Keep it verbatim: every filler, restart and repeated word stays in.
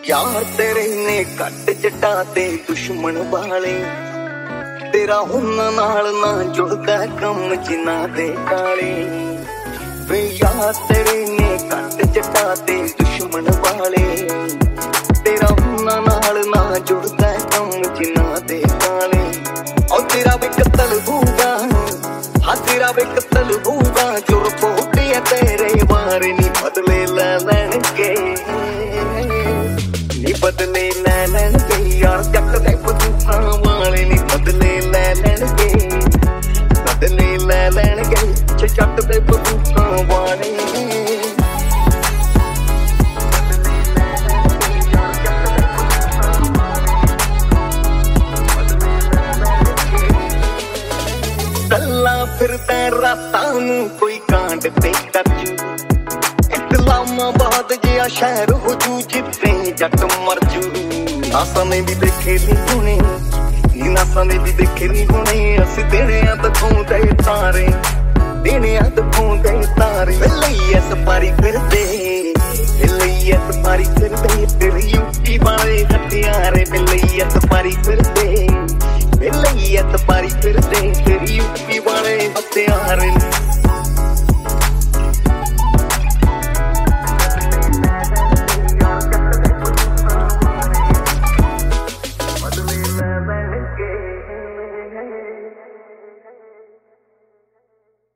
यार तेरे ने कट जटा ते दुश्मन वाले तेरा उन्हां नाल ना जुड़दा कम जिन्ना दे काले वे यार तेरे ने कट जटा ते दुश्मन वाले तेरा उन्हां नाल ना जुड़दा कम जिन्ना दे काले और तेरा वे कत्ल होगा हाँ तेरा वे कत्ल होगा जो पोटे तेरे बारे नी बदले लै लैणगे नी बदले लै लैणगे यार जट दे बंदूकां वाले नी बदले लै लैणगे बदले लै लैणगे जट दे बंदूकां वाले फिरदा रातां नूं कोई कांड ते करजू इस्लामाबाद जिहा शहर हो जू जिथे जट मरजू नासा ने भी देखे नी होने नासा ने भी देखे नी होने अस देणियां दिखाउंदे तारे देणियां दिखाउंदे तारे लईए सफारी फिरदे लईए सफारी फिरदे तेरे यूपी वाले हथियारे लईए सफारी फिरदे लईए सफारी फिरदे तेरी यूपी वाले हथियार